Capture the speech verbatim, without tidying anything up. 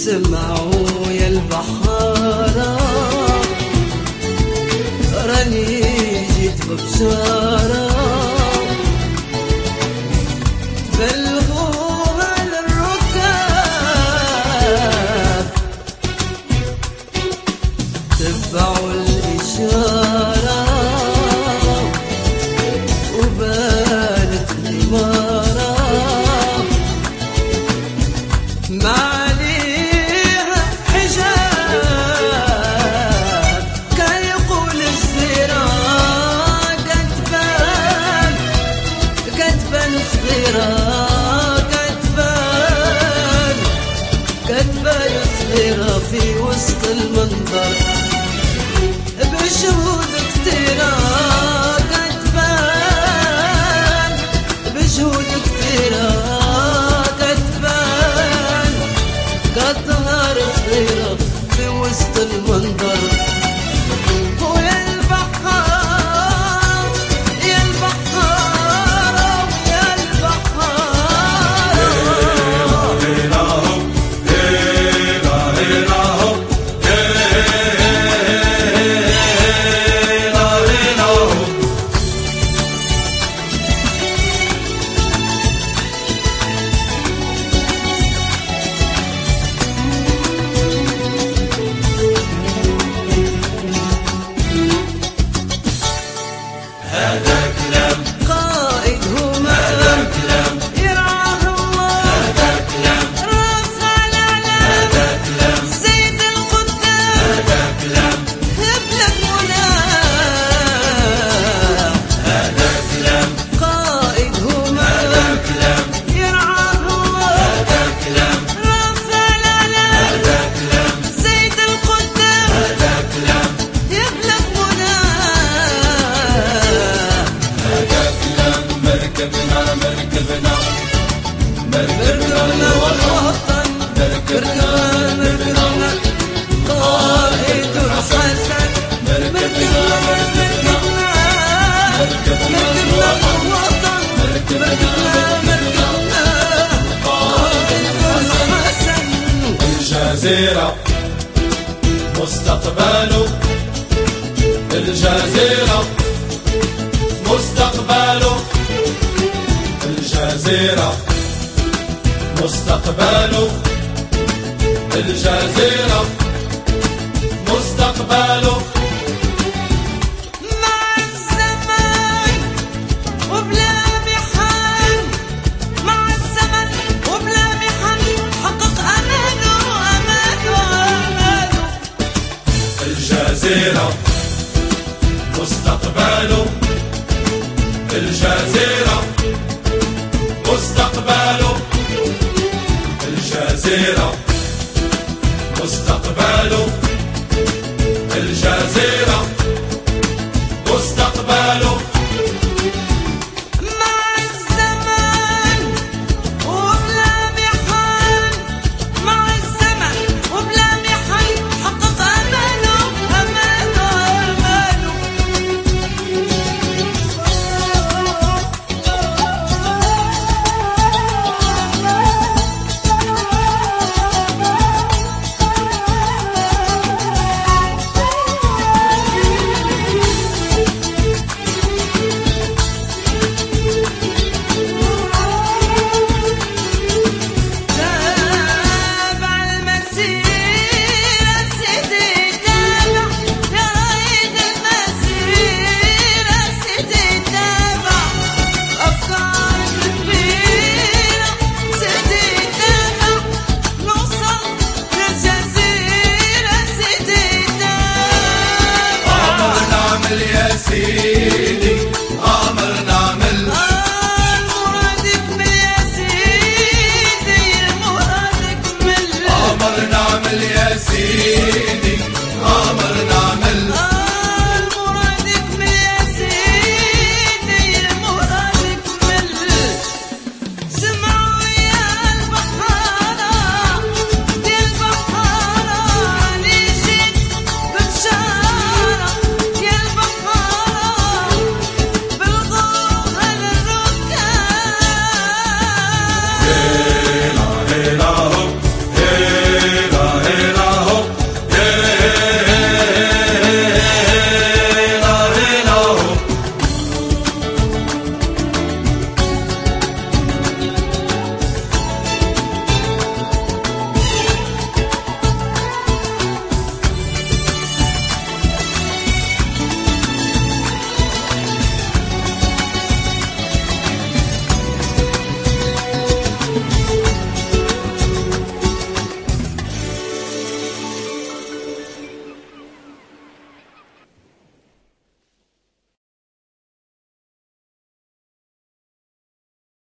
سمعوا يا البحارة راني جيت ببشارة بلغوها للركاب تبعوا الإشارة وبانت الإمارة ما عليها حجاب كان يقول الزيرة كتبان كتبان صغيرة كتبان كتبان صغيرة في وسط المنظر بشهود كتيرة كتبان بشهود كتيرة كتبان كتهار صغيرة في وسط المنظر ويا البحار يا البحار يا البحار هيلا هو هيلا هيلا هو هيلا هيلا هو هذا كلام قائد هما هذا كلام يرعاه الله هذا كلام راس على علام هذا كلام سيد القدام هذا كلام هبلك مناه هذا كلام قائد هما هذا كلام يرعاه الله هذا كلام راس على علام هذا كلام سيد القدام هذا كلام هبلك مناه هذا كلام مركبنا مركبنا مركبنا والوطن مركبنا مركبنا قائد الحسن مركبنا مركبنا مركبنا والوطن مركبنا مركبنا قائد الحسن الجزيرة مستقبله الجزيرة مستقبله الجزيرة مستقبله الجزيرة مستقبله مع الزمان وبلا محن مع الزمن وبلا محن حقق أمانه أمانه أمانه الجزيرة مستقبله الجزيرة مستقبله الجزيرة مستقبله الجزيرة مستقبله مع الزمان وبلا محن مع الزمن وبلا محن حقق أمانه أمانه أمانه تابع المسيرة سيدي تابع يا ريد المسيرة سيدي تابع أفكارك الكبيرة سيدي تابع نوصل للجزيرة سيدي تابع أمر نعمل يا سيدي أمر نعمل المراد يكمل يا سيدي المراد يكمل أمر نعمل يا سيدي